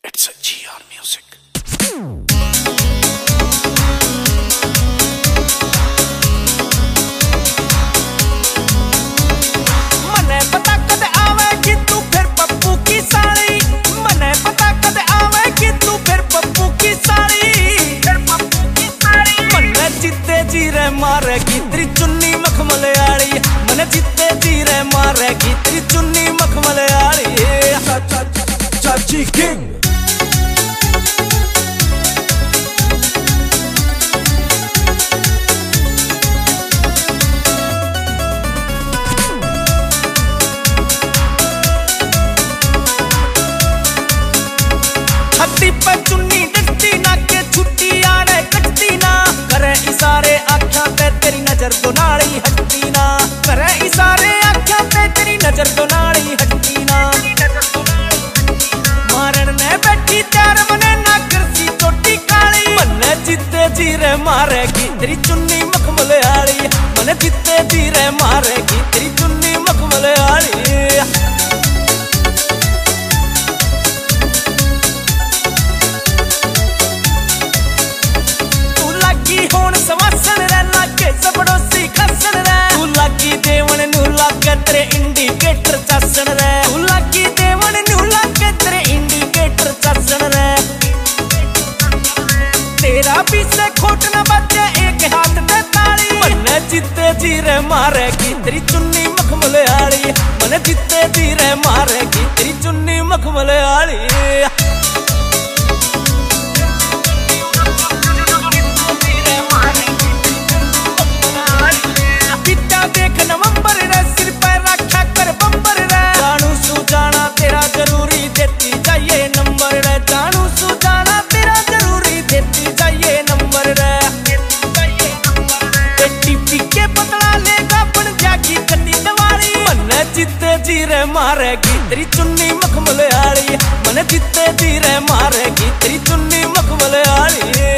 It's a GR Music. मने पता कद आवेगी तू फिर पप्पू की साड़ी। मने पता कद आवेगी तू फिर पप्पू की साड़ी। मने जीते जी रे मारेगी तेरी चुन्नी मखमल आड़ी। मने जीते जी रे मारेगी तेरी चुन्नी मखमल आड़ी। Chachi King. छत्ती पे चुन्नी डटती ना के छुट्टी आने कटती ना। करे इशारे आँखों पे तेरी नजर तो नाड़ी हटती ना। करे इशारे आँखों पे तेरी नजर तो नाड़ी हटती ना। मारन ने बैठी चार मने ना करसी चोटी काली। मने जीते जी रे मारेगी तेरी चुन्नी मखमल आड़ी। मने जीते जी रे मारेगी तेरी चुन्नी मखमल आड़ी। सवासन रे लागे जबरदस्ती खसन रे। तू लागी देवन नू लागे तेरे इंडिकेटर चासन रे। तू लागी देवन नू लागे तेरे इंडिकेटर चासन रे। तेरा पीछे खोट न बचे एक हाथ में ताली। मने जीते जी रे मारेगी तेरी चुन्नी मखमल आड़ी। मने जीते जी रे मारेगी तेरी चुन्नी मखमल आड़ी। देख नवंबर रे सिर पर रखा कर बंबर रे। जानू सू जाना तेरा जरूरी देती जाइए नंबर रे। जानू सू जाना तेरा जरूरी देती जाइए नंबर रे। टीपी के पतला लेगा बन जागी कटी दवारी। मने जीते जी रे मारेगी तेरी चुन्नी मखमल आड़ी। मने जीते जी रे मारेगी तेरी चुन्नी मखमल आड़ी।